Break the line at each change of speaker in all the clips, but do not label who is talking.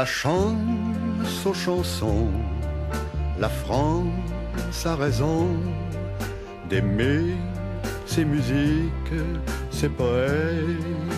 La chance aux chansons, la France a raison d'aimer ses musiques, ses poèmes.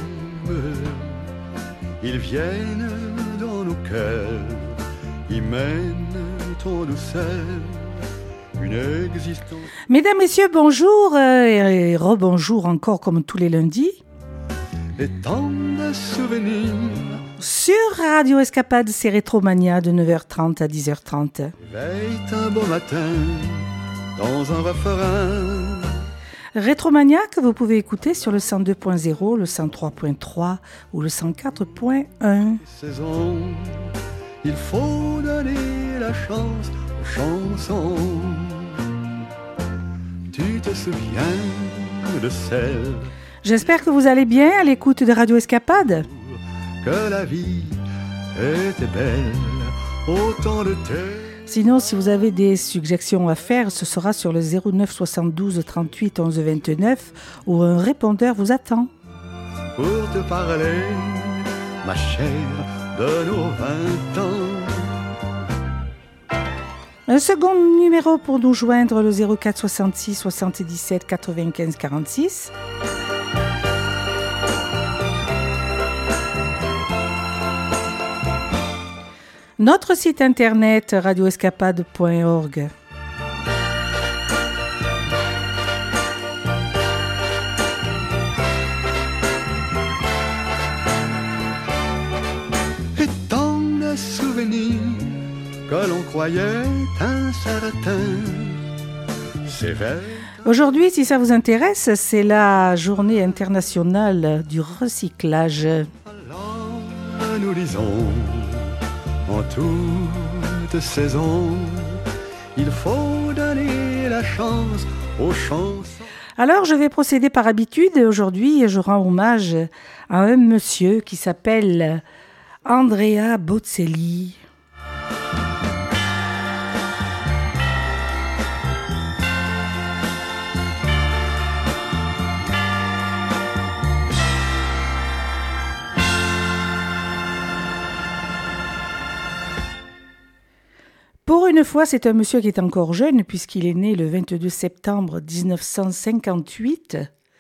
Ils viennent dans nos cœurs, ils mènent en douceur une existence.
Mesdames, Messieurs, bonjour et rebonjour encore comme tous les lundis.
Et tant de souvenirs.
Sur Radio Escapade, c'est Rétromania de 9h30 à 10h30.
Veille un beau matin dans un refrain.
Rétromania que vous pouvez écouter sur le 102.0, le 103.3 ou le 104.1.
Saison, il faut donner la chance aux chansons. Tu te souviens de celle.
J'espère que vous allez bien à l'écoute de Radio Escapade.
Que la vie était belle, autant de terre.
Sinon, si vous avez des suggestions à faire, ce sera sur le 09 72 38 11 29 où un répondeur vous attend.
Pour te parler, ma chère, de nos 20 ans.
Un second numéro pour nous joindre, le 04 66 77 95 46. Notre site internet radioescapade.org.
Et tant de souvenirs que l'on croyait incertains. C'est vrai.
Aujourd'hui, si ça vous intéresse, c'est la journée internationale du recyclage.
Alors, nous disons, en toute saison, il faut donner la chance aux chansons.
Alors, je vais procéder par habitude. Aujourd'hui, je rends hommage à un monsieur qui s'appelle Andrea Bocelli. Pour une fois, c'est un monsieur qui est encore jeune puisqu'il est né le 22 septembre 1958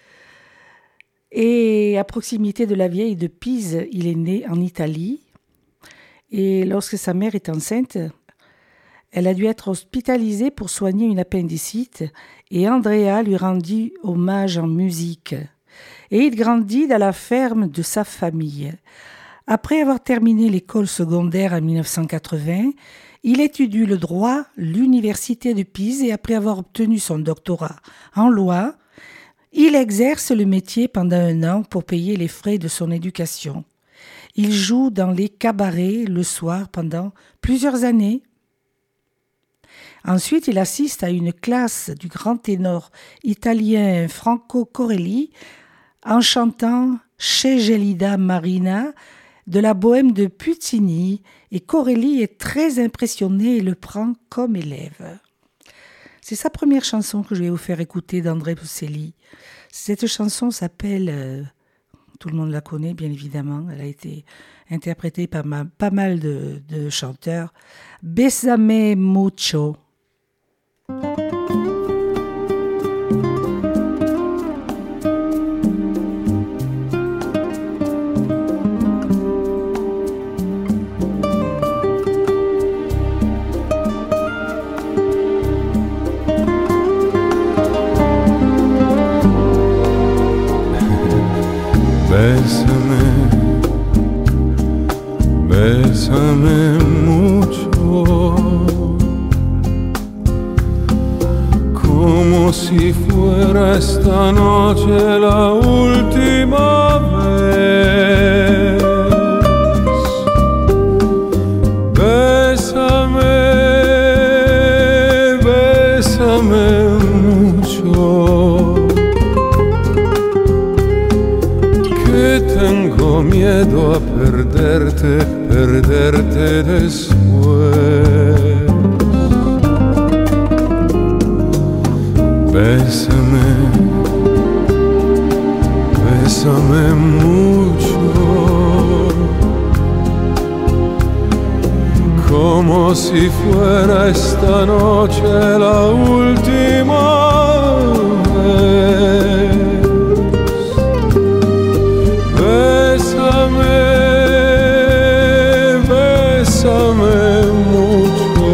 et à proximité de la vieille de Pise, il est né en Italie. Et lorsque sa mère est enceinte, elle a dû être hospitalisée pour soigner une appendicite et Andrea lui rendit hommage en musique. Et il grandit dans la ferme de sa famille. Après avoir terminé l'école secondaire en 1980, il étudie le droit à l'université de Pise et après avoir obtenu son doctorat en loi, il exerce le métier pendant 1 an pour payer les frais de son éducation. Il joue dans les cabarets le soir pendant plusieurs années. Ensuite, il assiste à une classe du grand ténor italien Franco Corelli en chantant chez Gelida Marina de la bohème de Puccini et Corelli est très impressionné et le prend comme élève. C'est sa première chanson que je vais vous faire écouter d'Andrea Bocelli. Cette chanson s'appelle, tout le monde la connaît bien évidemment, elle a été interprétée par pas mal de chanteurs, Bésame mucho.
Bésame mucho, como si fuera esta noche la última vez. Bésame, bésame mucho, que tengo miedo a perderte después. Bésame, bésame mucho, como si fuera esta noche la última vez. Bésame, bésame mucho,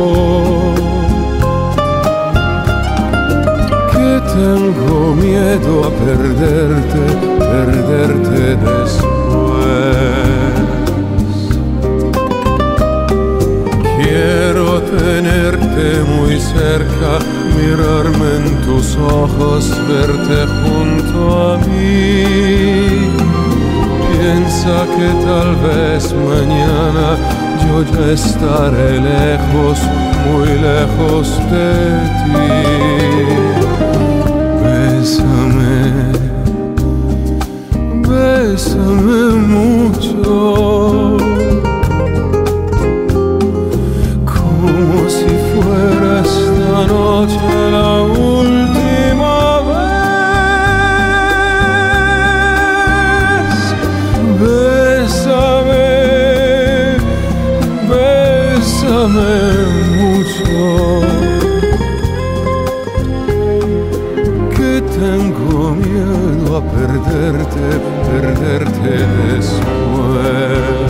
que tengo miedo a perderte, perderte después. Quiero tenerte muy cerca, mirarme en tus ojos, verte junto a mí. Piensa que tal vez mañana yo ya estaré lejos, muy lejos de ti. Bésame, bésame mucho, como si fuera esta noche la última vez. Bésame, bésame mucho, que tengo miedo a perderte, perderte después.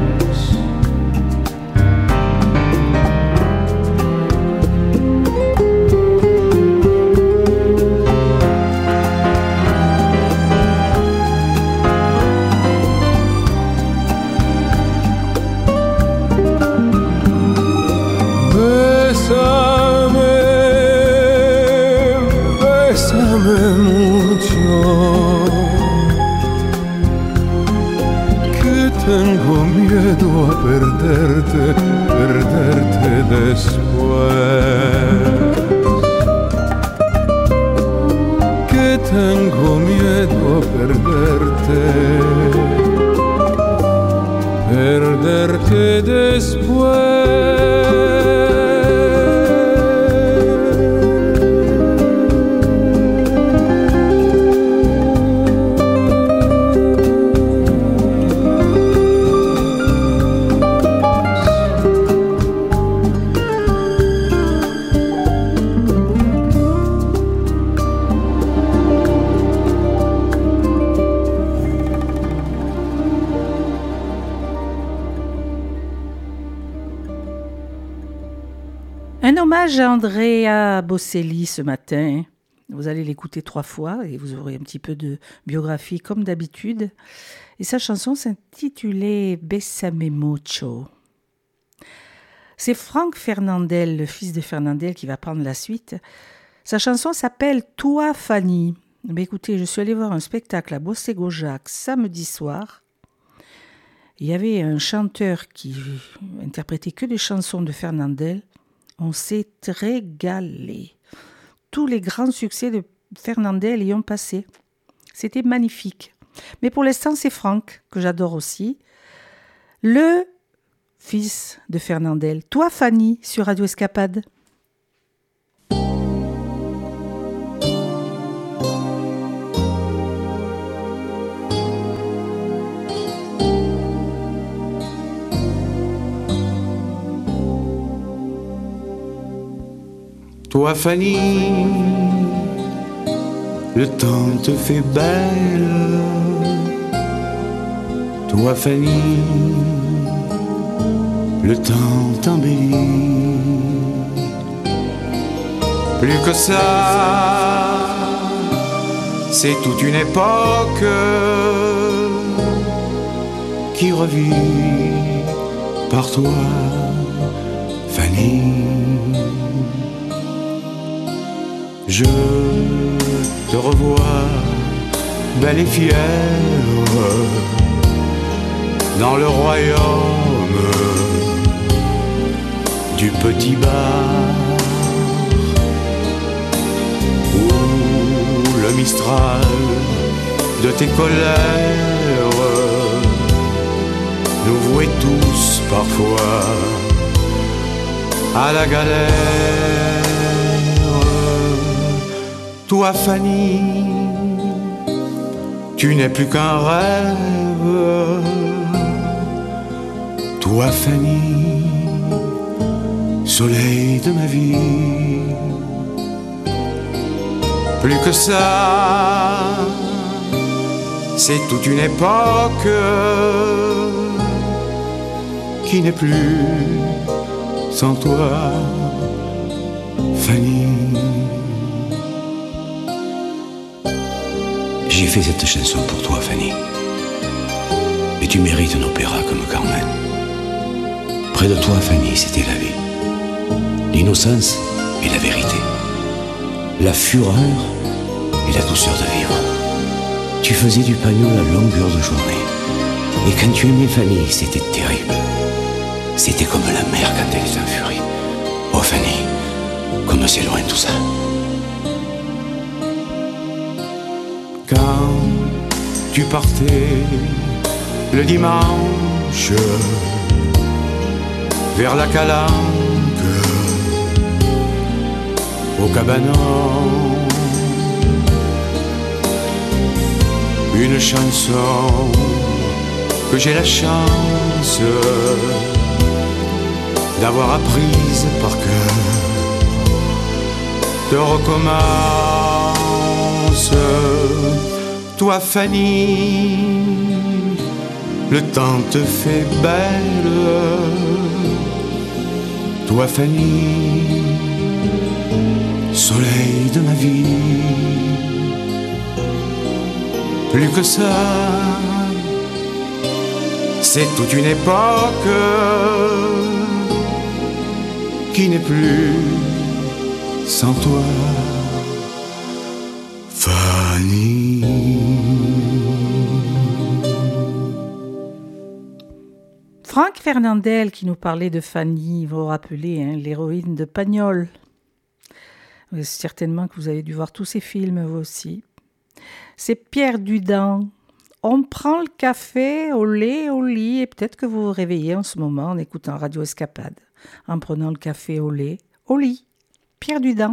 Bésame mucho, que tengo miedo a perderte, perderte después. Que tengo miedo a perderte, perderte después.
Un hommage à Andrea Bocelli ce matin. Vous allez l'écouter 3 fois et vous aurez un petit peu de biographie comme d'habitude. Et sa chanson s'intitulait Bésame mucho. C'est Franck Fernandel, le fils de Fernandel, qui va prendre la suite. Sa chanson s'appelle Toi Fanny. Mais écoutez, je suis allée voir un spectacle à Bossé-Gaujac samedi soir. Il y avait un chanteur qui interprétait que des chansons de Fernandel. On s'est régalé. Tous les grands succès de Fernandel y ont passé. C'était magnifique. Mais pour l'instant, c'est Franck, que j'adore aussi. Le fils de Fernandel. Toi, Fanny, sur Radio Escapade.
Toi Fanny, le temps te fait belle. Toi Fanny, le temps t'embellit. Plus que ça, c'est toute une époque qui revit par toi, Fanny. Je te revois, belle et fière, dans le royaume du petit bar, où le mistral de tes colères nous vouait tous parfois à la galère. Toi Fanny, tu n'es plus qu'un rêve. Toi Fanny, soleil de ma vie. Plus que ça, c'est toute une époque qui n'est plus sans toi, Fanny.
J'ai fait cette chanson pour toi, Fanny. Et tu mérites un opéra comme Carmen. Près de toi, Fanny, c'était la vie, l'innocence et la vérité, la fureur et la douceur de vivre. Tu faisais du pagnol à longueur de journée. Et quand tu aimais Fanny, c'était terrible. C'était comme la mer quand elle est en furie. Oh Fanny, comme c'est loin tout ça.
Quand tu partais le dimanche vers la calanque au cabanon, une chanson que j'ai la chance d'avoir apprise par cœur te recommence. Toi Fanny, le temps te fait belle. Toi Fanny, soleil de ma vie. Plus que ça, c'est toute une époque qui n'est plus sans toi, Fanny.
Franck Fernandel qui nous parlait de Fanny, vous vous rappelez, hein, l'héroïne de Pagnol. Certainement que vous avez dû voir tous ces films, vous aussi. C'est Pierre Dudin. On prend le café au lait, au lit, et peut-être que vous vous réveillez en ce moment en écoutant Radio Escapade, en prenant le café au lait, au lit. Pierre Dudin.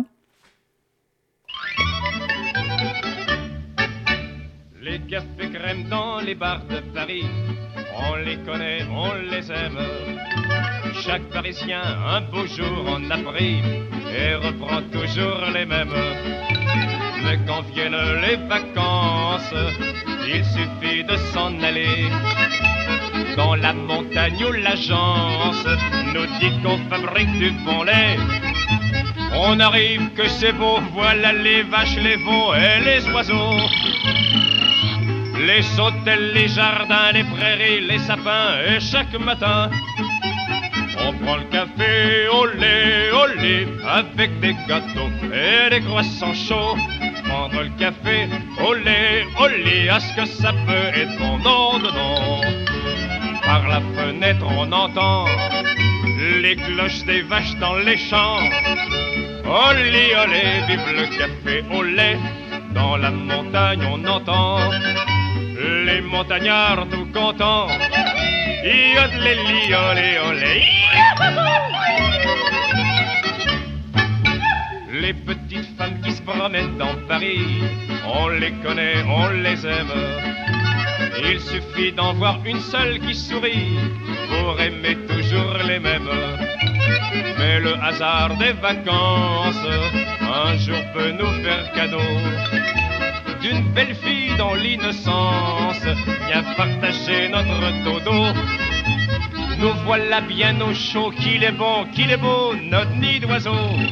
Les cafés crème dans les bars de Paris, on les connaît, on les aime. Chaque Parisien, un beau jour en a pris et reprend toujours les mêmes. Mais quand viennent les vacances, il suffit de s'en aller. Dans la montagne où l'agence nous dit qu'on fabrique du bon lait, on arrive que c'est beau, voilà les vaches, les veaux et les oiseaux. Les hôtels, les jardins, les prairies, les sapins, et chaque matin, on prend le café au lait, avec des gâteaux et des croissants chauds. Prendre le café au lait, est-ce que ça peut être bon? Non, non, non. Par la fenêtre, on entend les cloches des vaches dans les champs. Olé, olé, vive le café au lait. Dans la montagne, on entend les montagnards tout contents. Yodelé, olé, olé. Les petites femmes qui se promènent dans Paris, on les connaît, on les aime. Il suffit d'en voir une seule qui sourit pour aimer toujours les mêmes. Mais le hasard des vacances un jour peut nous faire cadeau d'une belle fille dont l'innocence vient partager notre dodo. Nous voilà bien au chaud, qu'il est bon, qu'il est beau, notre nid d'oiseau.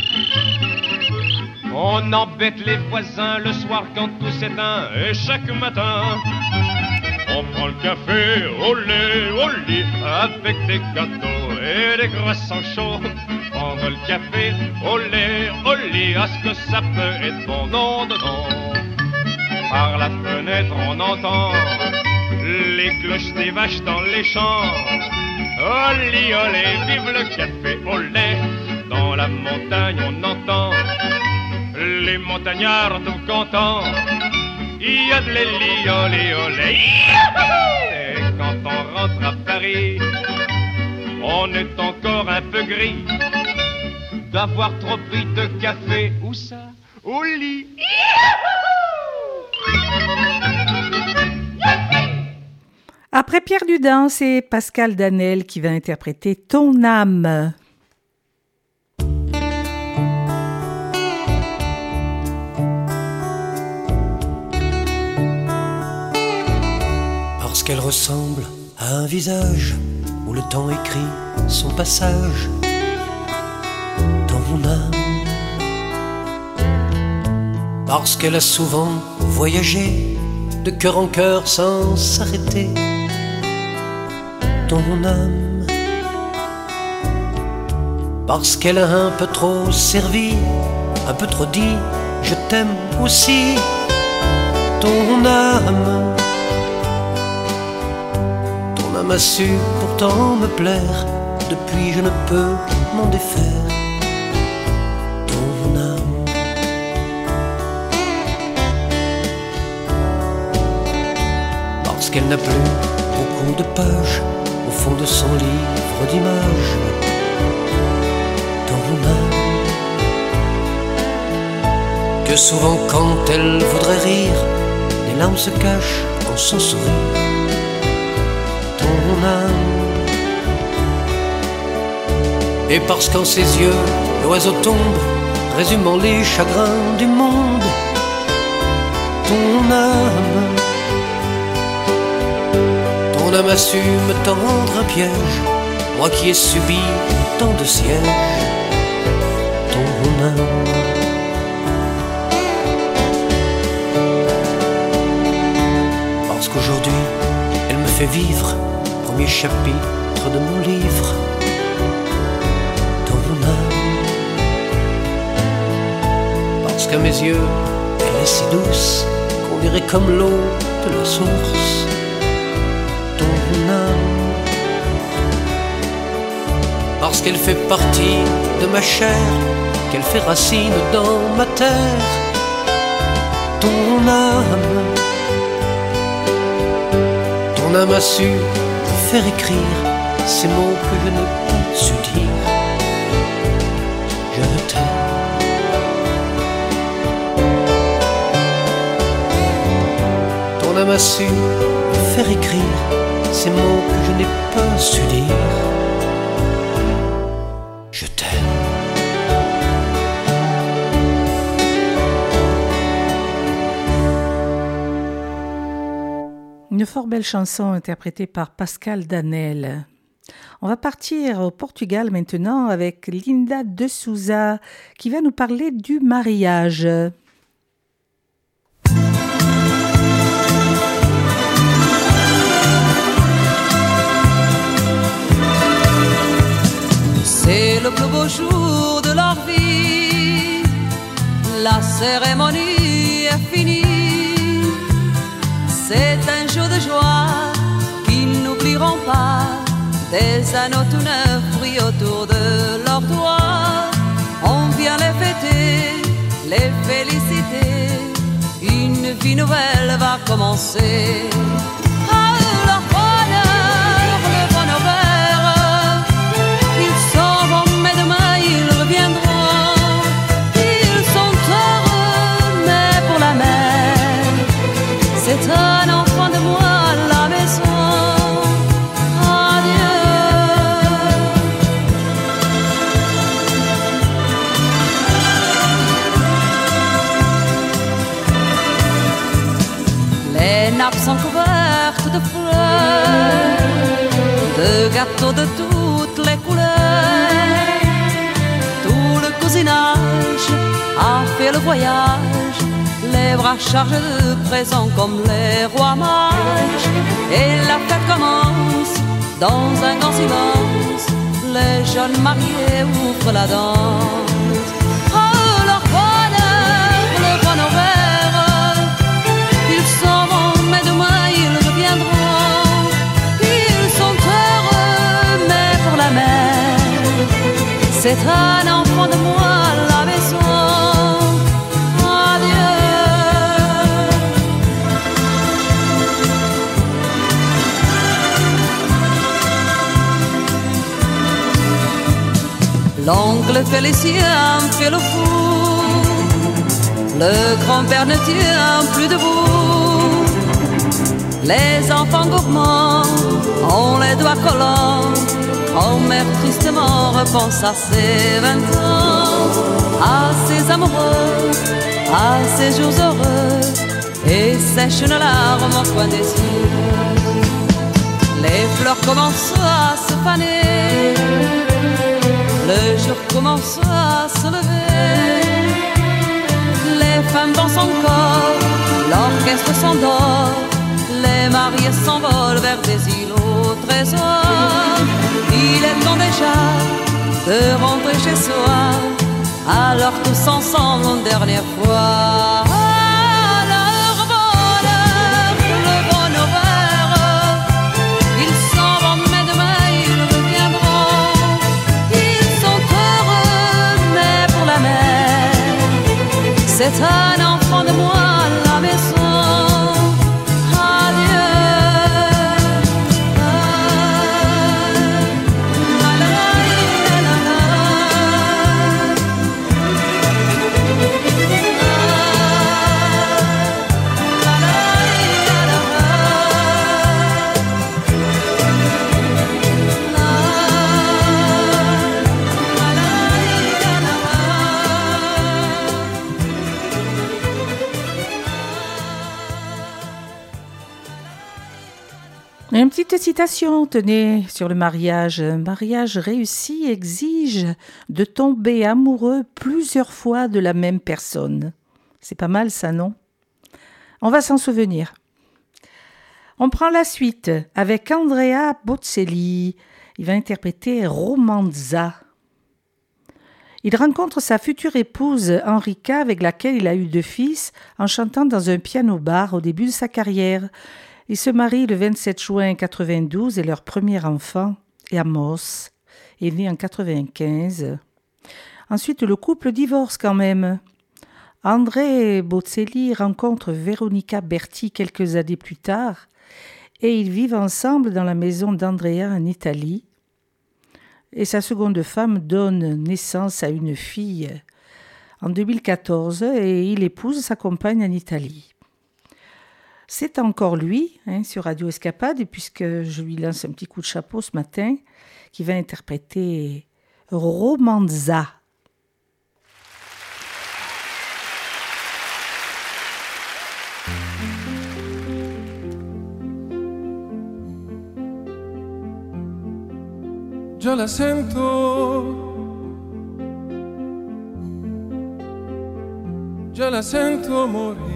On embête les voisins le soir quand tout s'éteint, et chaque matin on prend le café au lit, avec des gâteaux et des croissants chauds. Prendre le café au lit, est-ce que ça peut être bon? Non, non, non. Par la fenêtre on entend les cloches des vaches dans les champs. Olé, olé, vive le café au lait. Dans la montagne on entend les montagnards tout contents. Yodelé, olé, olé. Et quand on rentre à Paris, on est encore un peu gris d'avoir trop pris de café. Où ça? Au lit.
Après Pierre Dudin, c'est Pascal Danel qui va interpréter Ton âme.
qu'elle ressemble à un visage où le temps écrit son passage dans mon âme. Parce qu'elle a souvent voyagé de cœur en cœur sans s'arrêter dans mon âme. Parce qu'elle a un peu trop servi, un peu trop dit je t'aime aussi, ton âme. Ton âme a su pourtant me plaire, depuis je ne peux m'en défaire. Ton âme. Parce qu'elle n'a plus beaucoup de pages au fond de son livre d'images. Ton âme. Que souvent quand elle voudrait rire, les larmes se cachent en son sourire. Ton âme. Et parce qu'en ses yeux l'oiseau tombe, résumant les chagrins du monde. Ton âme. Ton âme a su me tendre un piège, moi qui ai subi tant de sièges. Ton âme. Parce qu'aujourd'hui, elle me fait vivre premier chapitre de mon livre. Ton âme. Parce qu'à mes yeux, elle est si douce qu'on dirait comme l'eau de la source. Ton âme. Parce qu'elle fait partie de ma chair, qu'elle fait racine dans ma terre. Ton âme. Ton âme a su me faire écrire ces mots que je n'ai pas su dire. Je t'aime. Ton âme a su me faire écrire ces mots que je n'ai pas su dire. Je t'aime.
Une fort belle chanson interprétée par Pascal Danel. On va partir au Portugal maintenant avec Linda de Souza qui va nous parler du mariage.
C'est le plus beau jour de leur vie, la cérémonie est finie. C'est un jour de joie qu'ils n'oublieront pas, des anneaux tout neufs brillent autour de leurs doigts. On vient les fêter, les féliciter, une vie nouvelle va commencer. Ah, leur bonheur, le bon ouvert, ils s'en vont mais demain ils reviendront. Ils sont heureux mais pour la mère, c'est un enfant de moi à la maison. Adieu. Les nappes sont couvertes de fleurs, de gâteaux de toutes les couleurs. Tout le cousinage a fait le voyage, les bras chargés de présents comme les rois mages. Et la fête commence dans un grand silence, les jeunes mariés ouvrent la danse. Oh, leur bonheur, le bon ouvert, ils s'en vont mais demain ils reviendront. Ils sont heureux mais pour la mère, c'est un enfant de moi à la maison. L'oncle Félicien fait le fou, le grand-père ne tient plus debout. Les enfants gourmands ont les doigts collants, grand-mère tristement repense à ses 20 ans, à ses amoureux, à ses jours heureux, et sèche une larme au coin des yeux. Les fleurs commencent à se faner, le jour commence à se lever. Les femmes dansent encore, l'orchestre s'endort, les mariés s'envolent vers des îles au trésor. Il est temps déjà de rentrer chez soi, alors tous ensemble une dernière fois. Leur bonheur, le bonheur, ils s'en vont mais demain ils reviendront. Ils sont heureux mais pour la mère, c'est un enfant de moi à la maison.
Une petite citation, tenez, sur le mariage. Un mariage réussi exige de tomber amoureux plusieurs fois de la même personne. C'est pas mal ça, non? On va s'en souvenir. On prend la suite avec Andrea Bocelli. Il va interpréter Romanza. Il rencontre sa future épouse Enrica, avec laquelle il a eu 2 fils, en chantant dans un piano-bar au début de sa carrière. Ils se marient le 27 juin 1992 et leur premier enfant, Amos, est né en 1995. Ensuite, le couple divorce quand même. André Bocelli rencontre Veronica Berti quelques années plus tard et ils vivent ensemble dans la maison d'Andrea en Italie. Et sa seconde femme donne naissance à une fille en 2014 et il épouse sa compagne en Italie. C'est encore lui, sur Radio Escapade, puisque je lui lance un petit coup de chapeau ce matin, qui va interpréter Romanza.
Già la sento morire,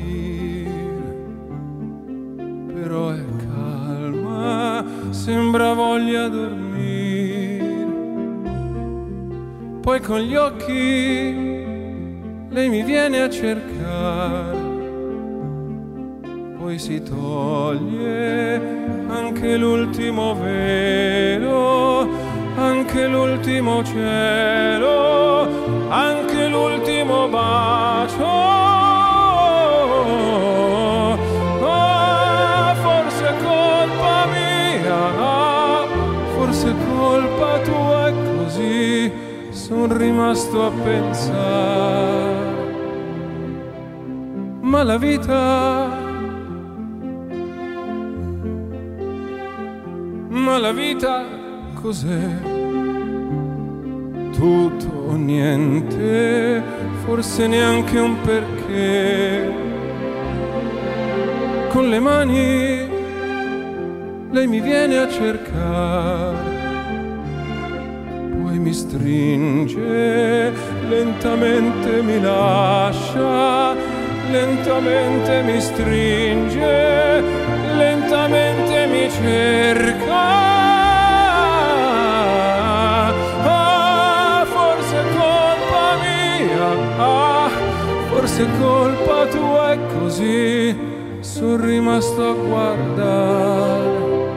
però è calma, sembra voglia dormire. Poi con gli occhi lei mi viene a cercare, poi si toglie anche l'ultimo velo, anche l'ultimo cielo, anche l'ultimo bacio. Forse colpa tua è così, son rimasto a pensare. Ma la vita cos'è? Tutto o niente, forse neanche un perché. Con le mani lei mi viene a cercare, poi mi stringe, lentamente mi lascia, lentamente mi stringe, lentamente mi cerca. Forse è colpa mia, forse è colpa tua, è così, sono rimasto a guardare.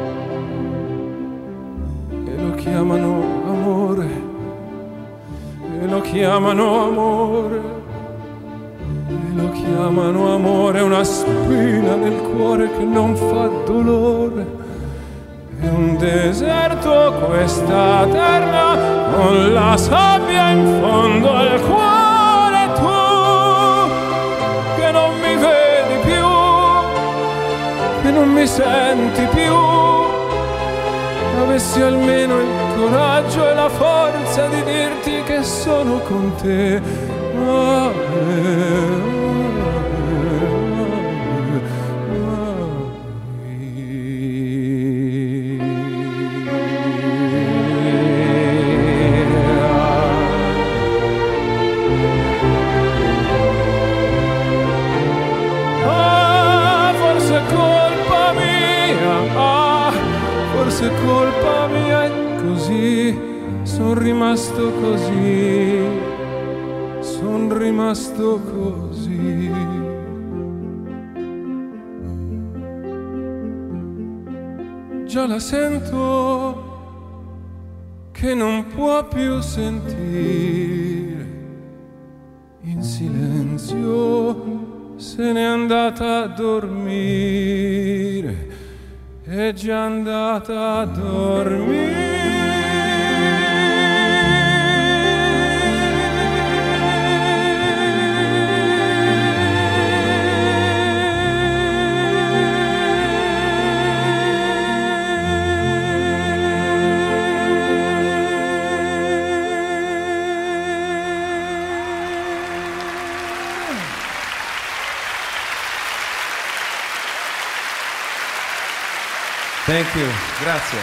Chiamano amore, e lo chiamano amore, e lo chiamano amore, una spina nel cuore che non fa dolore. È un deserto questa terra, con la sabbia in fondo al cuore. Tu che non mi vedi più, che non mi senti più, avessi almeno il coraggio e la forza di dirti che sono con te. son rimasto così, son rimasto così. Già la sento che non può più sentire, in silenzio se n'è andata a dormire, è già andata a dormire. Thank you, grazie.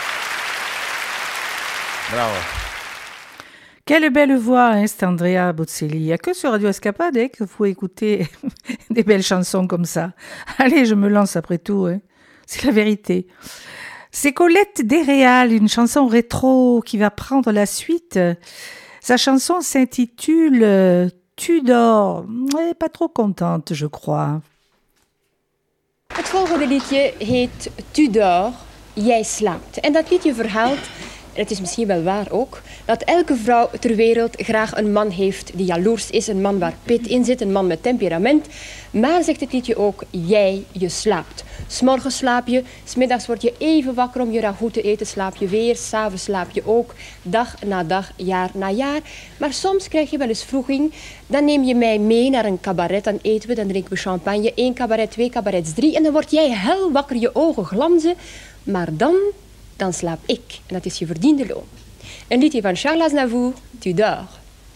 Bravo.
Quelle belle voix, hein, c'est Andrea Bocelli. Il n'y a que sur Radio Escapade qu'il faut écouter des belles chansons comme ça. Allez, je me lance après tout, hein. C'est la vérité. C'est Colette Desréal, une chanson rétro qui va prendre la suite. Sa chanson s'intitule Tu dors. Elle n'est pas trop contente, je crois.
Het volgende liedje heet Tu dors, jij slaapt. En dat liedje verhaalt, en het is misschien wel waar ook, dat elke vrouw ter wereld graag een man heeft die jaloers is. Een man waar pit in zit, een man met temperament. Maar, zegt het liedje ook, je slaapt. 'S Morgens slaap je, 's middags word je even wakker om je ragout te eten, slaap je weer. 's Avonds slaap je ook, dag na dag, jaar na jaar. Maar soms krijg je wel eens vroeging. Dan neem je mij mee naar een cabaret, dan eten we, dan drinken we champagne. 1 cabaret, 2 cabarets, 3. En dan word jij hel wakker, je ogen glanzen. Maar dan slaap ik. En dat is je verdiende loon. Een liedje van Charles Aznavour, Tu dors.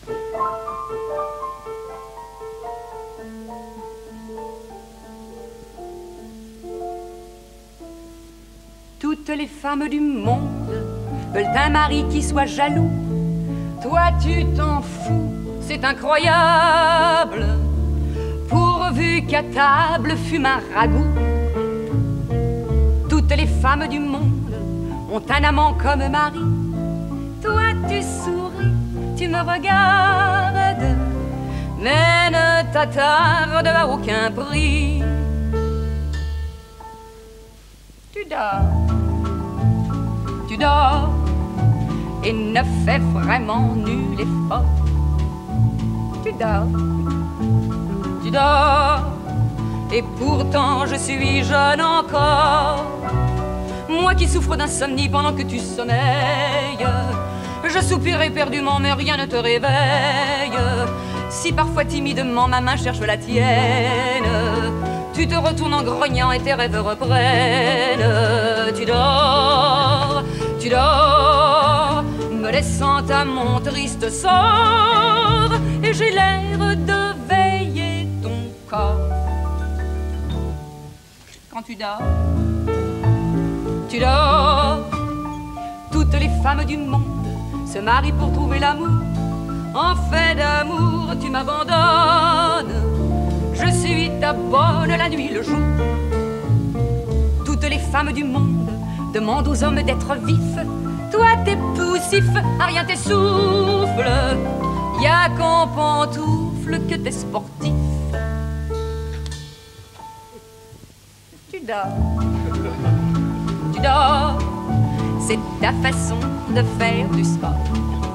Toutes les femmes du monde veulent un mari qui soit jaloux. Toi tu t'en fous, c'est incroyable. Pourvu qu'à table fume un ragoût. Toutes les femmes du monde ont un amant comme mari. Toi tu souris, tu me regardes, mais ne t'attarde à aucun prix. Tu dors et ne fais vraiment nul effort. Tu dors et pourtant je suis jeune encore. Moi qui souffre d'insomnie pendant que tu sommeilles, je soupire éperdument mais rien ne te réveille. Si parfois timidement ma main cherche la tienne, tu te retournes en grognant et tes rêves reprennent. Tu dors, me laissant à mon triste sort, et j'ai l'air de veiller ton corps. Quand tu dors, toutes les femmes du monde se marient pour trouver l'amour. En fait d'amour, tu m'abandonnes. Je suis ta bonne la nuit, le jour. Toutes les femmes du monde demandent aux hommes d'être vifs. Toi t'es poussif, à rien t'essouffle. Y'a qu'en pantoufle que t'es sportif. Tu dors, c'est ta façon de faire du sport.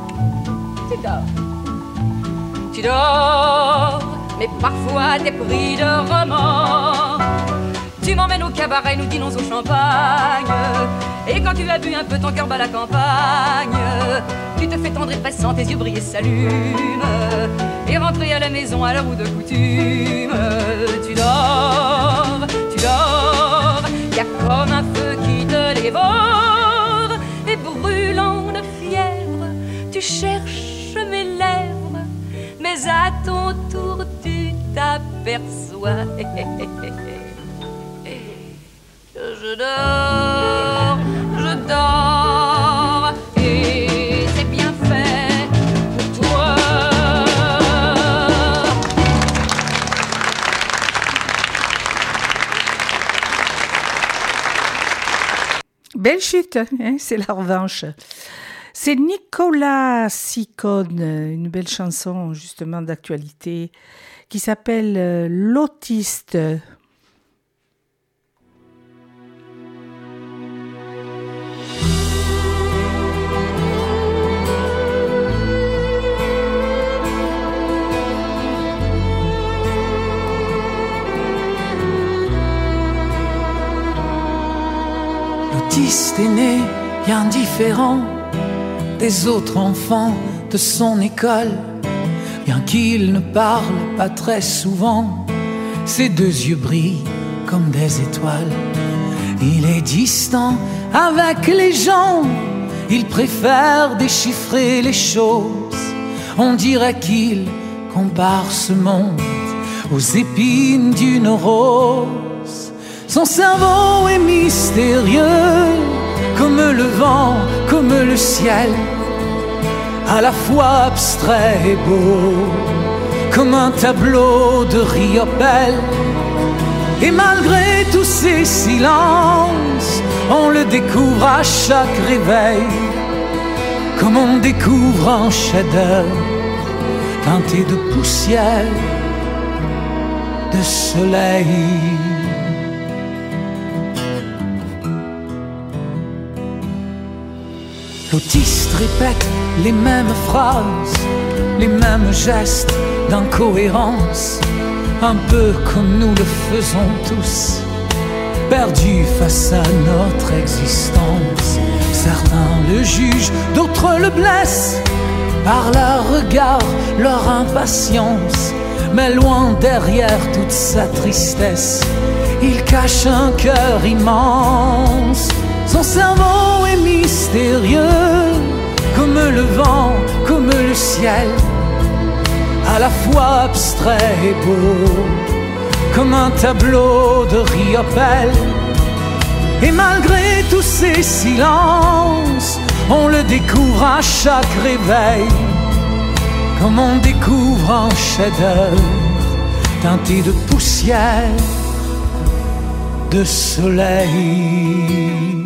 Tu dors, mais parfois t'es pris de remords. Tu m'emmènes au cabaret, nous dînons au champagne. Et quand tu as bu un peu, ton cœur bat la campagne. Tu te fais tendre et pressant, tes yeux brillent et s'allument. Et rentrer à la maison à l'heure ou de coutume. Tu dors, y'a comme un feu qui te dévore. Et brûlant de fièvre, tu cherches mes lèvres. Mais à ton tour, tu t'aperçois que je dors, et c'est bien fait pour toi.
Belle chute, hein, c'est la revanche. C'est Nicolas Ciccone, une belle chanson justement d'actualité qui s'appelle L'autiste.
L'autiste est né bien différent des autres enfants de son école. Bien qu'il ne parle pas très souvent, ses deux yeux brillent comme des étoiles. Il est distant avec les gens, il préfère déchiffrer les choses. On dirait qu'il compare ce monde aux épines d'une rose. Son cerveau est mystérieux, comme le vent, comme le ciel, à la fois abstrait et beau, comme un tableau de Riopelle. Et malgré tous ces silences, on le découvre à chaque réveil, comme on découvre un chef-d'œuvre teinté de poussière, de soleil. L'autiste répète les mêmes phrases, les mêmes gestes d'incohérence, un peu comme nous le faisons tous, perdus face à notre existence. Certains le jugent, d'autres le blessent, par leur regard, leur impatience. Mais loin derrière toute sa tristesse, il cache un cœur immense. Son cerveau est mystérieux, comme le vent, comme le ciel, à la fois abstrait et beau, comme un tableau de Riopelle. Et malgré tous ces silences, on le découvre à chaque réveil, comme on découvre un chef-d'œuvre teinté de poussière, de soleil.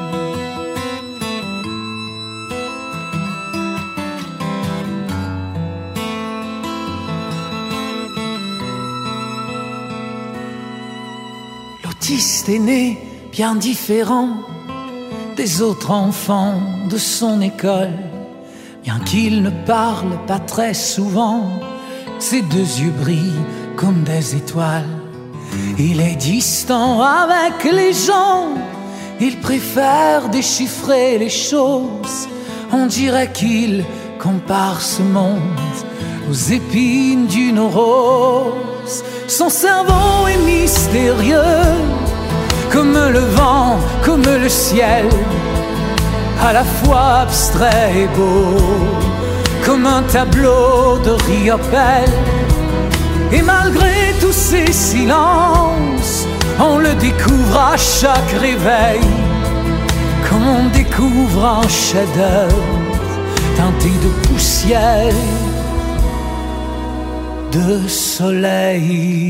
L'autiste est né bien différent des autres enfants de son école. Bien qu'il ne parle pas très souvent, ses deux yeux brillent comme des étoiles. Il est distant avec les gens, il préfère déchiffrer les choses. On dirait qu'il compare ce monde aux épines d'une rose. Son cerveau est mystérieux, comme le vent, comme le ciel, à la fois abstrait et beau, comme un tableau de Riopelle. Et malgré tous ces silences, on le découvre à chaque réveil, comme on découvre un chef-d'œuvre teinté de poussière, de soleil.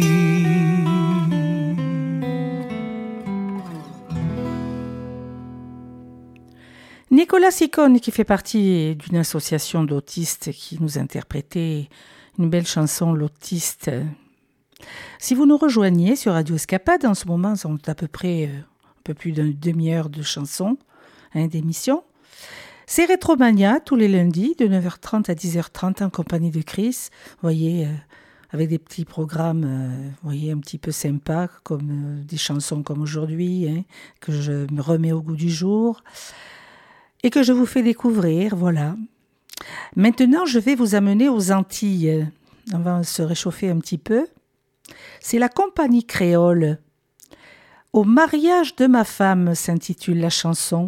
Nicolas Ciccone, qui fait partie d'une association d'autistes, qui nous interprétait une belle chanson, L'autiste. Si vous nous rejoignez sur Radio Escapade, en ce moment, sont à peu près un peu plus d'une demi-heure de chansons, d'émission. C'est Rétromania, tous les lundis, de 9h30 à 10h30, en compagnie de Chris. Vous voyez, avec des petits programmes, voyez, un petit peu sympas, comme des chansons comme aujourd'hui, que je me remets au goût du jour et que je vous fais découvrir, voilà. Maintenant, je vais vous amener aux Antilles. On va se réchauffer un petit peu. C'est la compagnie créole. Au mariage de ma femme s'intitule la chanson.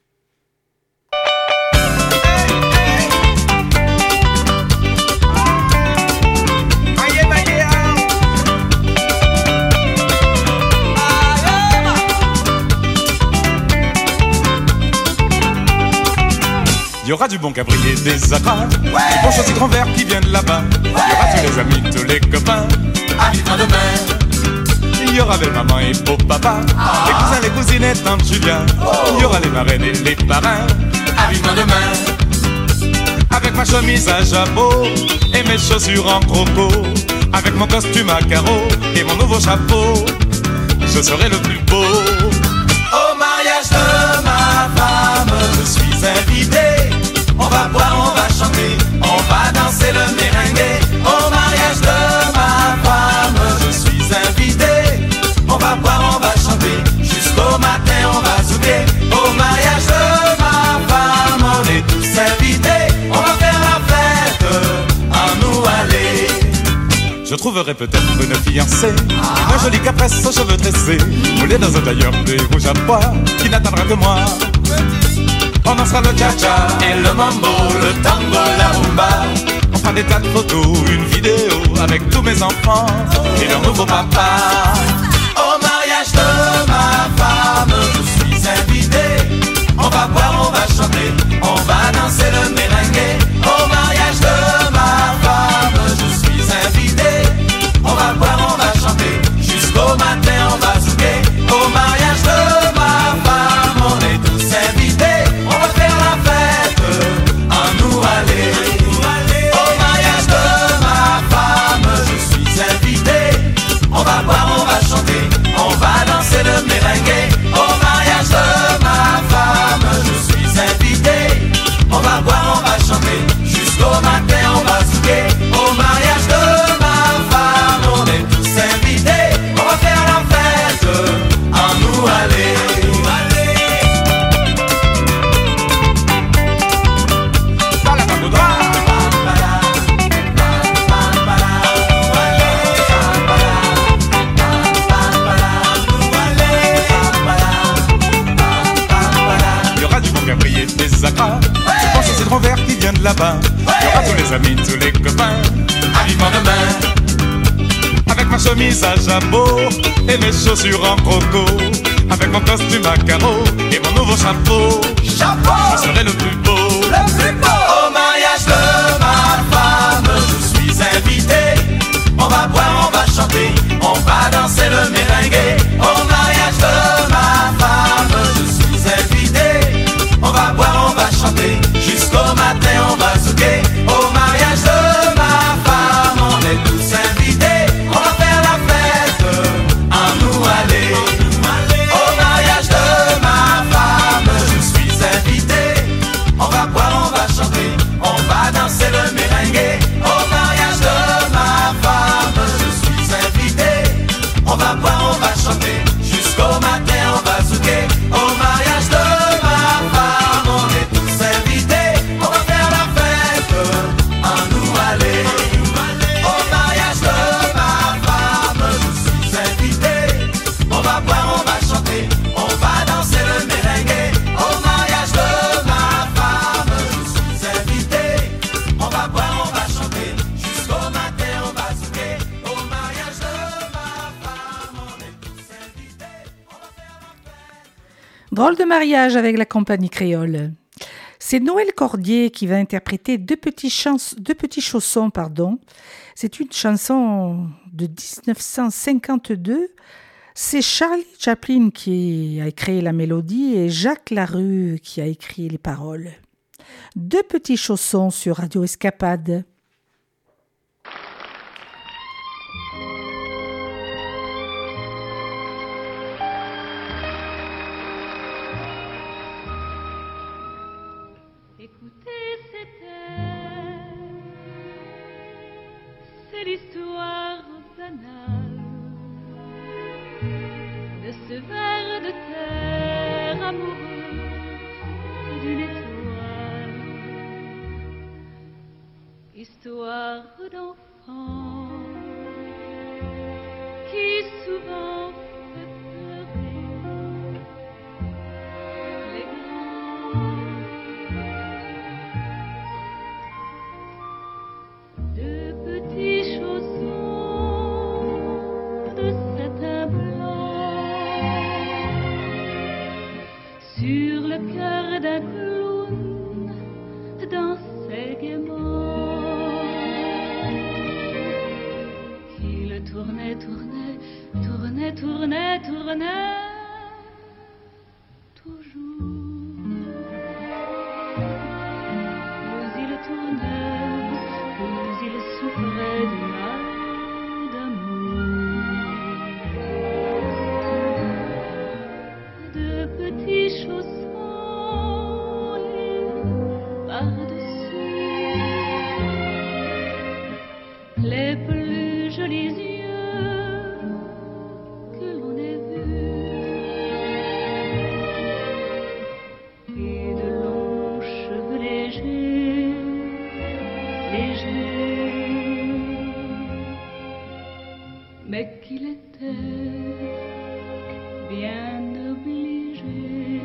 Il y aura du bon cabrier, des acras, des bons chaussons grands verts qui viennent là-bas. Il y aura tous les amis, tous les copains, habitants de mer. Il y aura belle maman et beau papa, les cousins, les cousines et tante Julia. Il y aura les marraines et les parrains, habitants de mer. avec ma chemise à jabot et mes chaussures en croco, avec mon costume à carreaux et mon nouveau chapeau, je serai le plus beau. Au mariage de ma femme, je suis invité. On va boire, on va chanter, on va danser le merengue. Au mariage de ma femme, je suis invité. On va boire, on va chanter, jusqu'au matin on va zouker. Au mariage de ma femme, on est tous invités. On va faire la fête, en nous aller. Je trouverai peut-être une fiancée, un joli capresse aux cheveux tressés, moulé dans un tailleur bleu et rouge à pois, qui n'attendra que moi. On dansera le cha-cha et le mambo, le tango, la rumba. On fera des tas de photos, une vidéo avec tous mes enfants et leur nouveau papa. Au mariage de ma femme, je suis invité. On va boire, on va chanter, on va danser le merengue. Au mariage de ma femme, je suis invité. On va boire, on va chanter, jusqu'au matin on va zouker. Au mariage de ma femme, on est tous invités. On va faire la fête, en nous aller. Au mariage de ma femme, je suis invité. On va boire, on va chanter, on va danser le merengue. Au mariage de ma femme, je suis invité. On va boire, on va chanter, jusqu'au matin on va zouker. Au mariage de ma femme, on est tous invités. On va faire la fête, en nous aller. Des acras, je pense au citron vert qui vient de là-bas. Il y aura tous les amis, tous les copains, à vivre demain. Avec ma chemise à jabot et mes chaussures en croco, avec mon costume à carreaux et mon nouveau chapeau, je serai le plus beau. Au mariage de ma femme, je suis invité. On va boire, on va chanter, on va danser le merengue. Au mariage de ma femme, je suis invité. On va boire, on va chanter, jusqu'au matin on va zouker. Au mariage de ma femme, on est tous invités. On va faire la fête, en nous aller. Au mariage de ma femme, je suis invité. On va boire, on va chanter, on va danser le merengue. Au mariage de ma femme, je suis invité. On va boire, on va chanter, jusqu'au matin on va zouker. Au mariage de ma femme, on est tous invités. On va faire la fête, en nous aller. Au mariage de ma femme, je suis invité. On va boire, on va chanter, on va danser le merengue. Au mariage de ma femme, je suis invité. On va boire, on va chanter, jusqu'au matin on va zouker. Au mariage de ma femme, on est tous invités. On va faire la fête.
Drôle de mariage avec la compagnie créole. C'est Noël Cordier qui va interpréter deux petits chaussons. C'est une chanson de 1952. C'est Charlie Chaplin qui a créé la mélodie et Jacques Larue qui a écrit les paroles. Deux petits chaussons sur Radio Escapade.
C'est l'histoire banale de ce ver de terre amoureux d'une étoile, histoire d'enfant qui souvent fait pleurer les grands. Deux petits chaussons de satin blanc sur le cœur d'un clown dansaient gaiement. Il tournait, tournait, tournait, tournait, tournait toujours. Mais il tournait. mais qu'il était bien obligé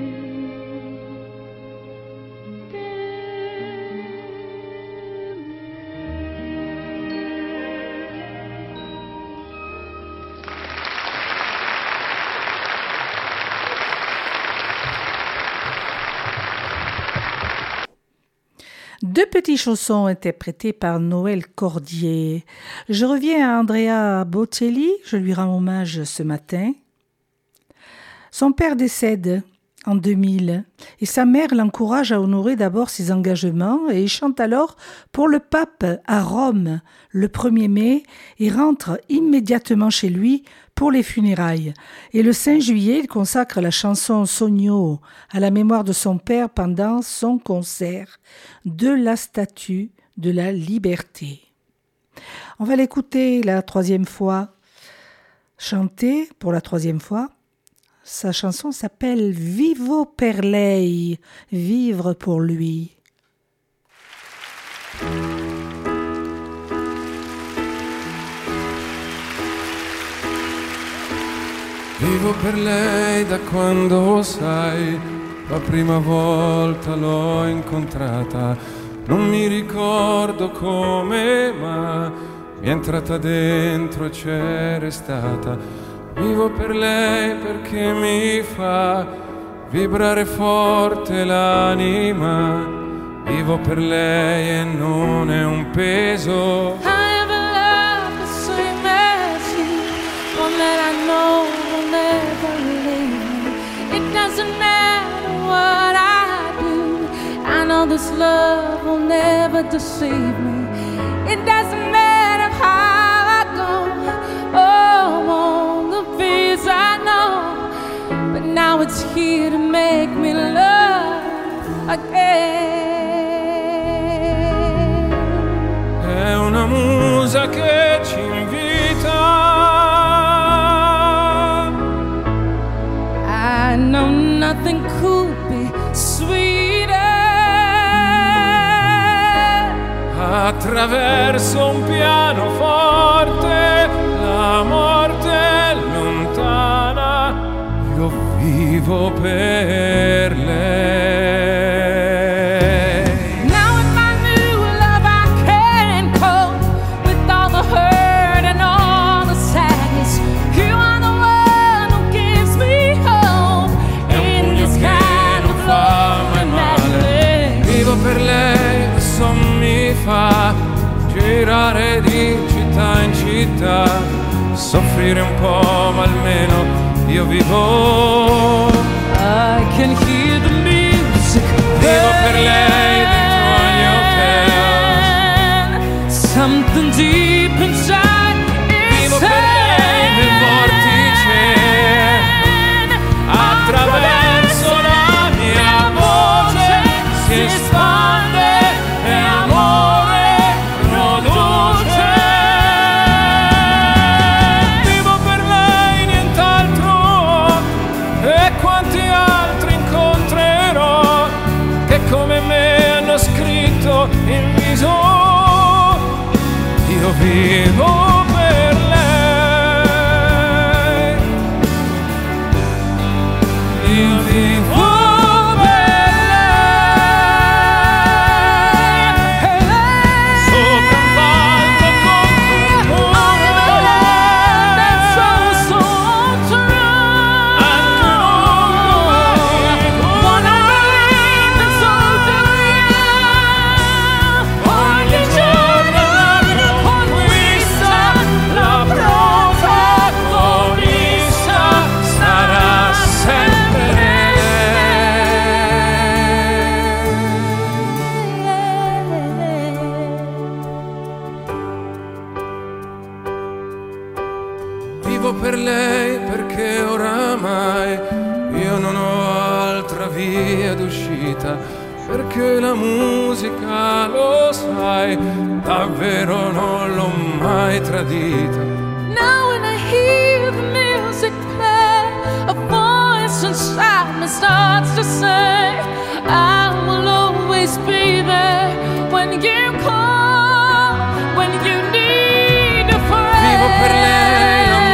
Deux petites chansons interprétées par Noël Cordier. Je reviens à Andrea Bocelli, je lui rends hommage ce matin. Son père décède en 2000 et sa mère l'encourage à honorer d'abord ses engagements et il chante alors pour le pape à Rome le 1er mai et rentre immédiatement chez lui pour les funérailles. Et le 5 juillet, il consacre la chanson Sogno à la mémoire de son père pendant son concert de la Statue de la Liberté. On va l'écouter la 3e fois, chanter pour la 3e fois. Sa chanson s'appelle Vivo per lei, vivre pour lui.
Vivo per lei da quando, sai, la prima volta l'ho incontrata. Non mi ricordo come, ma mi è entrata dentro e c'è restata. Vivo per lei perché mi fa vibrare forte l'anima. Vivo per lei e non è un peso.
I have a love the same as you, one that I know will never leave me. It doesn't matter what I do, I know this love will never deceive me. It doesn't matter how I go, oh, on the peace I know, but now it's here to make me love again.
È una musa che ci invita.
I know nothing could be sweeter.
Attraverso un pianoforte, la morte è lontana. Io vivo per lei. Per lei adesso mi fa girare di città in città, soffrire un po' ma almeno io vivo.
I can hear the music.
Vivo per lei dentro ogni hotel.
Something deep inside.
Vivo per lei nel vortice. Attraverso la mia voce si espande e amore produce. Vivo per lei, nient'altro, e quanti altri incontrerò che come me hanno scritto in viso. Io vivo per lei. Io vivo. Per lei perché oramai io non ho altra via d'uscita, perché la musica, lo sai, davvero non l'ho mai tradita.
Now when I hear the music play, a voice inside me starts to say, I will always be there when you call, when you need a friend.
Vivo per lei,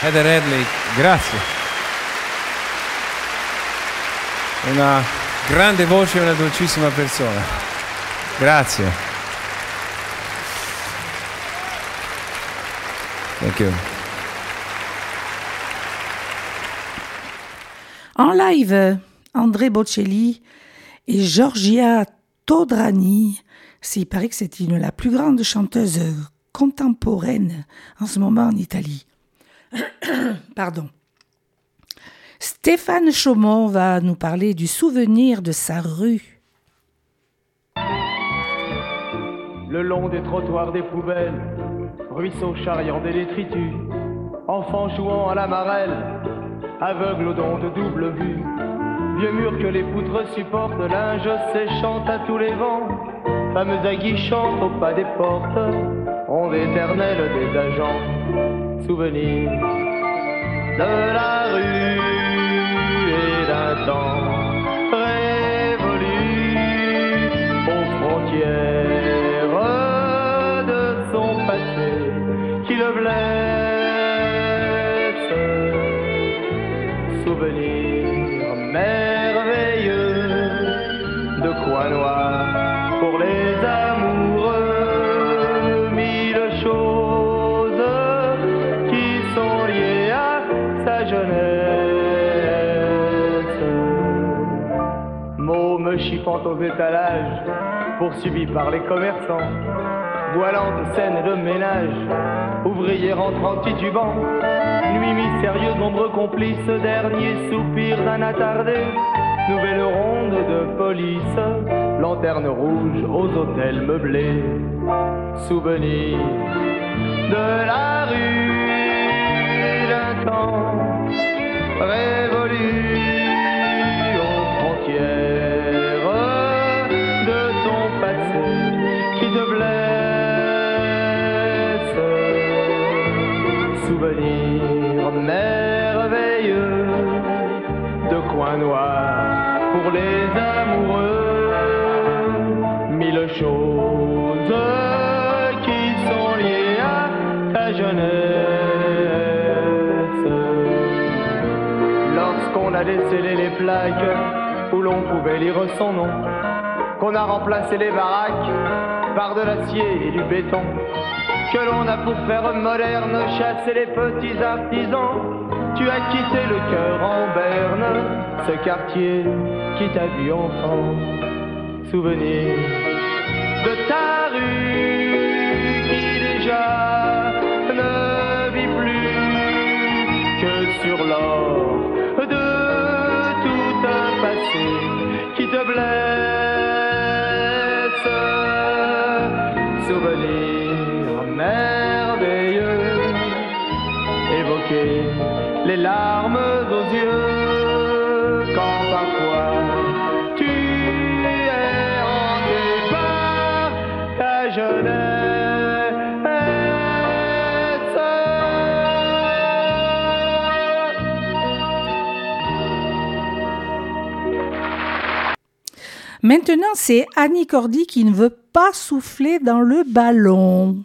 Heather Hadley, grazie. Una grande voce e una dolcissima persona. Grazie. Thank you.
En live, André Bocelli et Giorgia Todrani. Il paraît que c'est la plus grande chanteuse contemporaine en ce moment en Italie. Pardon. Stéphane Chaumont va nous parler du souvenir de sa rue.
Le long des trottoirs des poubelles, ruisseaux charriant des détritus, enfants jouant à la marelle, aveugles aux dents de double vue, vieux murs que les poutres supportent, linge séchant à tous les vents, fameux aguichantes au pas des portes, ondes éternelles des agents, souvenirs de la rue et d'un temps révolu aux frontières de son passé qui le blesse. Souvenirs merveilleux de coins noirs pour les amoureux, mille choses qui sont liées à sa jeunesse. Mômes chiffant aux étalages, poursuivis par les commerçants, voilantes scènes de ménage, ouvriers rentrant titubants, nuit mystérieuse, nombreux complices, dernier soupir d'un attardé, nouvelle ronde de police, lanterne rouge aux hôtels meublés, souvenirs de la rue d'un temps révolu aux frontières de ton passé qui te blesse. Souvenirs merveilleux de coins noirs pour les amoureux, mille choses qui sont liées à ta jeunesse. Lorsqu'on a décelé les plaques où l'on pouvait lire son nom, qu'on a remplacé les baraques par de l'acier et du béton, que l'on a pour faire moderne chassé les petits artisans, tu as quitté le cœur en berne, ce quartier qui t'a vu enfant. Souvenir de ta rue qui déjà ne vit plus que sur l'or de tout un passé qui te blesse. Souvenir merveilleux, évoquer les larmes aux yeux quand parfois tu es hanté par ta jeunesse.
Maintenant, c'est Annie Cordy qui ne veut pas souffler dans le ballon.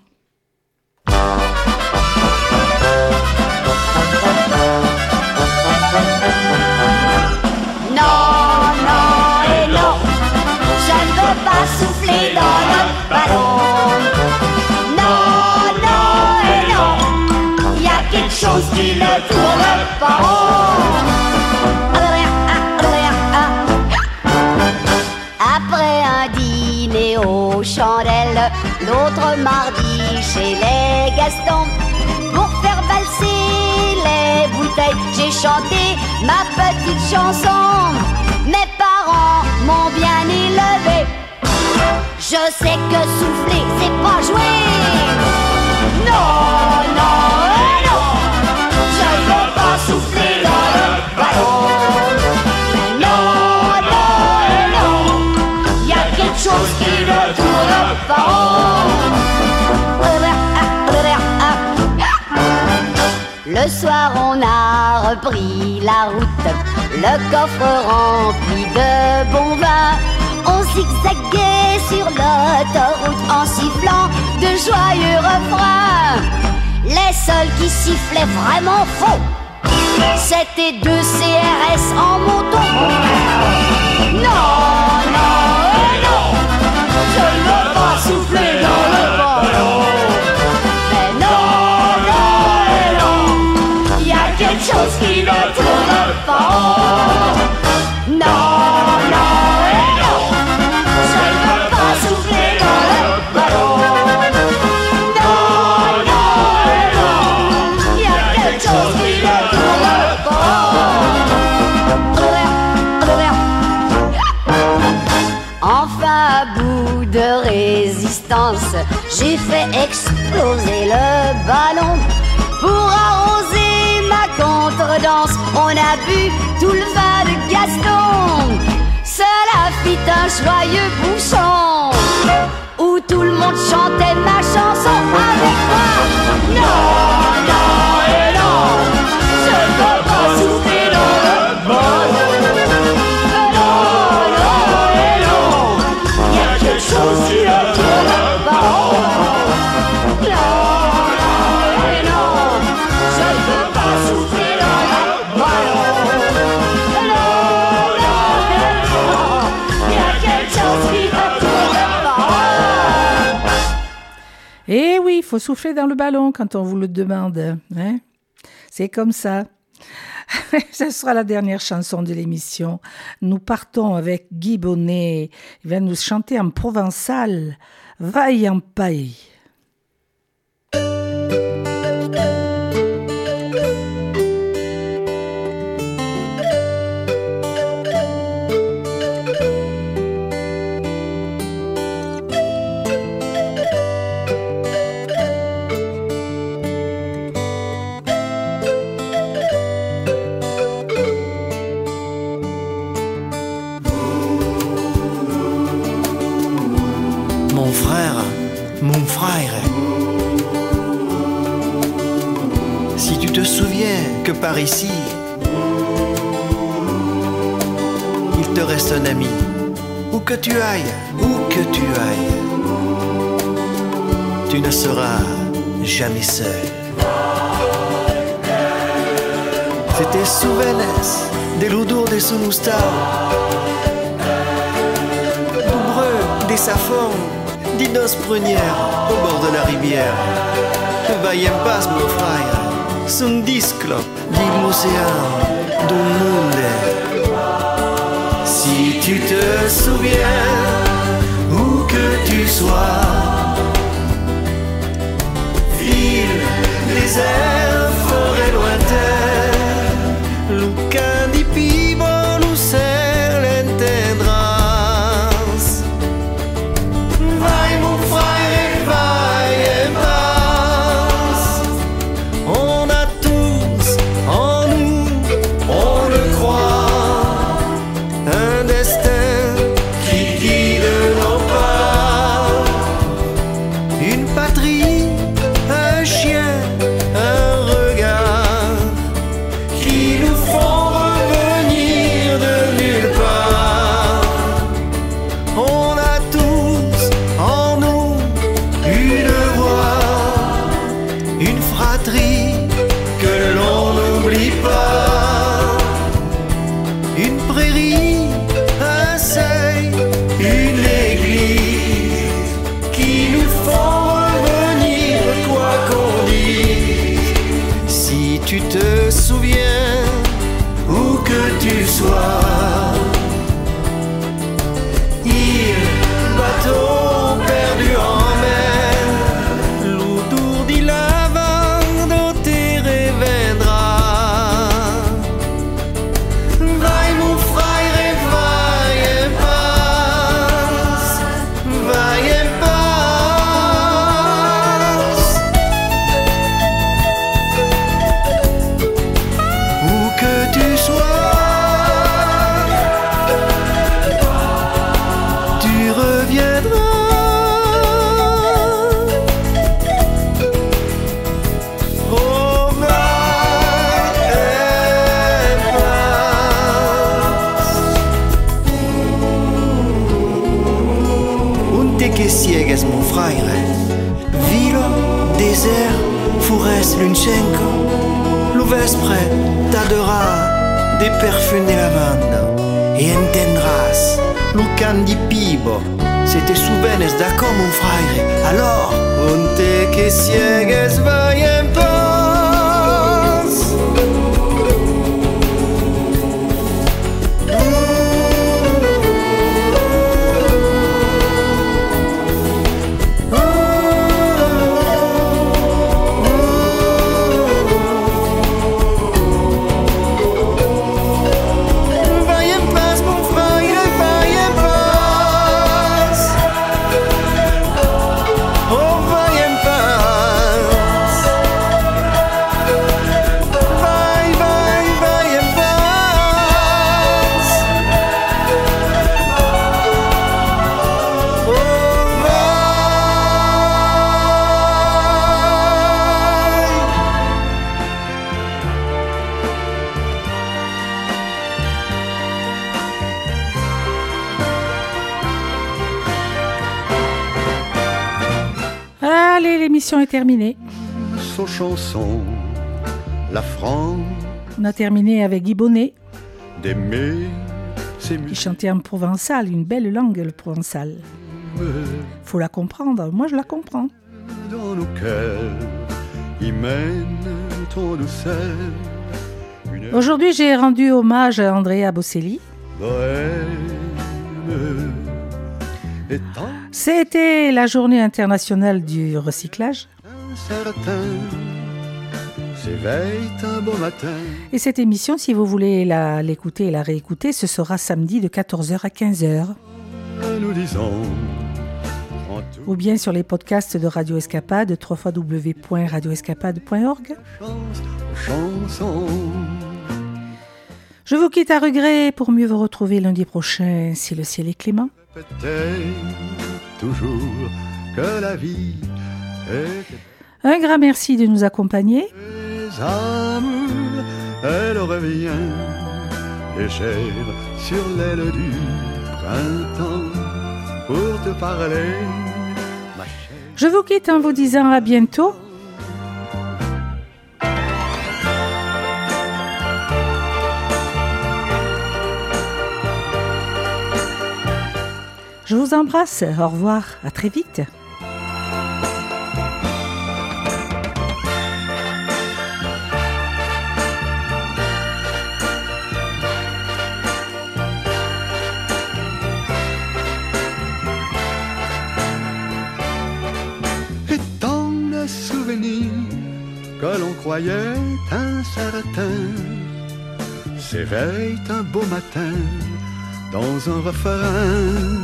Non, non et non, je ne veux pas souffler dans le ballon. Non, non et non, il y a quelque chose qui ne tourne pas rond. Après un dîner aux chandelles, l'autre mardi chez les Gastons, pour faire valser les bouteilles, j'ai chanté ma petite chanson. Mes parents m'ont bien élevé. Je sais que souffler, c'est pas jouer. Non, non, non, je ne veux pas souffler dans le ballon. Non, non, non, il y a quelque chose qui ne tourne pas rond. Le soir on a repris la route, le coffre rempli de bon vin. On zigzaguait sur l'autoroute en sifflant de joyeux refrains. Les seul qui sifflait vraiment faux. C'était 2 CRS en moto. Non, non, non, je ne veux pas souffler dans le ballon. Mais non, non, il y a quelque chose qui ne tourne pas. Non, non, non, je ne veux pas souffler dans le ballon. Non, non, non, il y a quelque chose qui ne tourne pas. Enfin, à bout de résistance, j'ai fait exploser le ballon. Pour arroser ma contredanse, on a bu tout le vin de Gaston. Cela fit un joyeux bouchon où tout le monde chantait ma chanson avec moi. Non, non et non, je ne veux pas souffler dans le ballon. Non, non et non, il y a quelque chose qui ne tourne pas.
Eh oui, il faut souffler dans le ballon quand on vous le demande. Hein? C'est comme ça. Ce sera la dernière chanson de l'émission. Nous partons avec Guy Bonnet. Il va nous chanter en provençal « Vai en paix ».
Mon frère, si tu te souviens que par ici, il te reste un ami, où que tu ailles, tu ne seras jamais seul. C'était Souvenès, des Loudours, des Sounoustas, Doubreux, des Safons, d'Inos Prunière, au bord de la rivière. Vai en paz, mon frère, son disclo, dit l'océan, du monde. Si tu te souviens, où que tu sois, ville, désert, forêt lointaine, Lucan di Pivo, l'Ucel entendras. fures l'uncenco, lo vespre t'adora de perfume de lavanda e entendràs lo can di Pibo. Se te souvenes da com un fraire, alors on te que ciegues vai en paz.
Allez, l'émission est terminée.
Sans chanson, la France.
On a terminé avec Guy Bonnet,
d'aimer ses
qui chantait en provençal, une belle langue, le provençal. Faut la comprendre, moi je la comprends.
Dans nos cœurs, il mène ton douceur.
Aujourd'hui, j'ai rendu hommage à Andrea Bocelli. C'était la journée internationale du recyclage.
Un beau matin.
Et cette émission, si vous voulez l'écouter et la réécouter, ce sera samedi de 14h à 15h.
Nous disons
ou bien sur les podcasts de Radio Escapade, www.radioescapade.org. Je vous quitte à regret pour mieux vous retrouver lundi prochain si le ciel est clément.
Toujours que la vie est...
Un grand merci de nous accompagner.
Amours, elle revient légère sur l'aile du printemps pour te parler.
Je vous quitte en vous disant à bientôt. Je vous embrasse, au revoir, à très vite.
Et dans le souvenir que l'on croyait incertain, s'éveille un beau matin dans un refrain.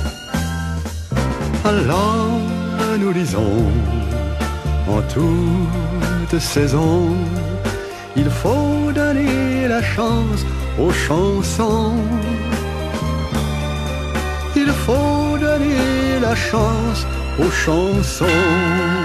Alors nous lisons en toute saison, il faut donner la chance aux chansons. Il faut donner la chance aux chansons.